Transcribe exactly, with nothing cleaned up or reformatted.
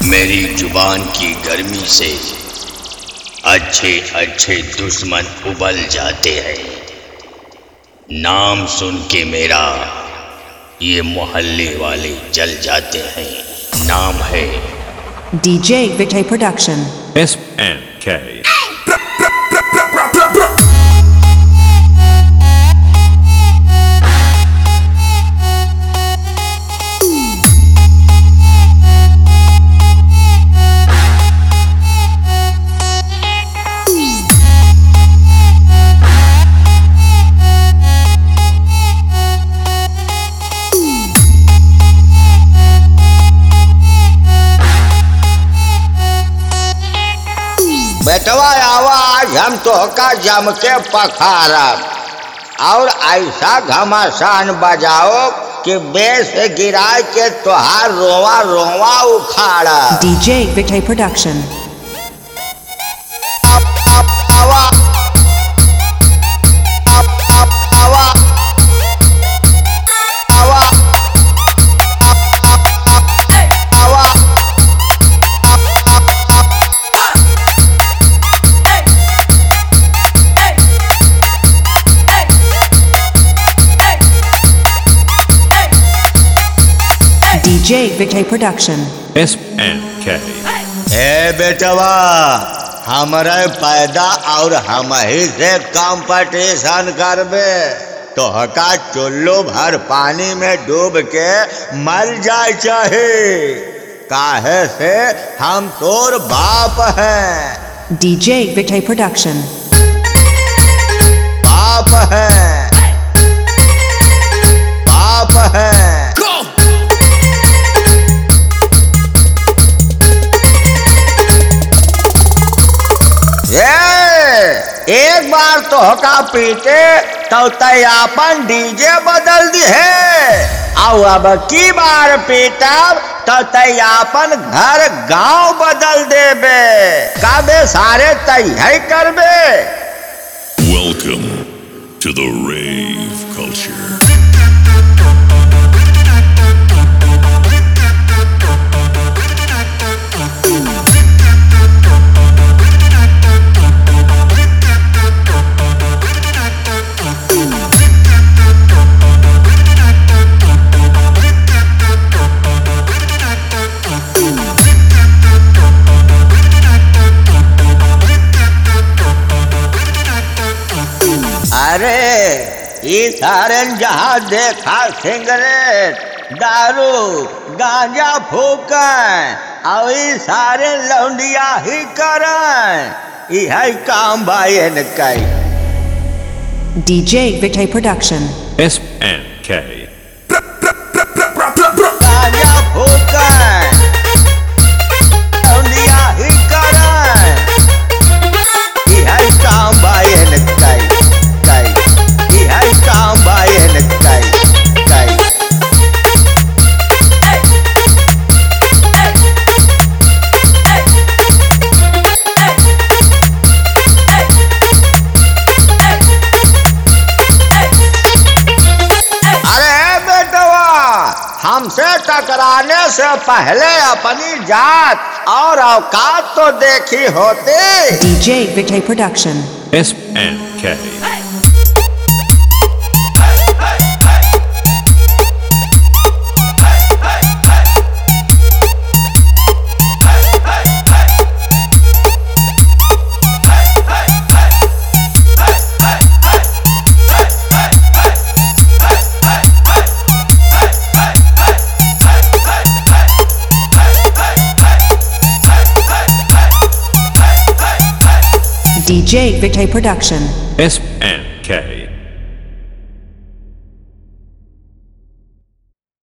मेरी जुबान की गर्मी से अच्छे अच्छे दुश्मन उबल जाते हैं। नाम सुन के मेरा ये मोहल्ले वाले जल जाते हैं। नाम है D J Victor Production S N K बेटवा आवाज हम तो का जम के पखारब और ऐसा घमासान बजाओ कि बेस गिराए के तोहार रोवा रोवा उखाड़ा। D J Victor Production D J Victor Production S N K ए बेटवा हमारे पैदा और हम ही से कंपटीशन करबे तो हका चुल्लू भर पानी में डूब के मर जाए चाहे काहे से हम तोर बाप हैं। D J Victor Production बाप है बाप है एक बार तो हका पीते तो तैयापन डीजे बदल दी है और अब की बार पीतब तो तैयापन घर गांव बदल देबे काबे सारे तैयारी करबे। Welcome to the rave culture. अरे ये सारे जहाँ देखा सिगरेट दारू गांजा फूकें और ये सारे लौंडिया ही करें यही काम भाई न कई। D J Victor Production S N K गांजा फूकें लौंडिया ही करें यही काम भाई न कई कई यही काम भाई न कई कई। हमसे टकराने से पहले अपनी जात और औकात तो देखी होती। D J Victor Production S N K D J Victor Production S N K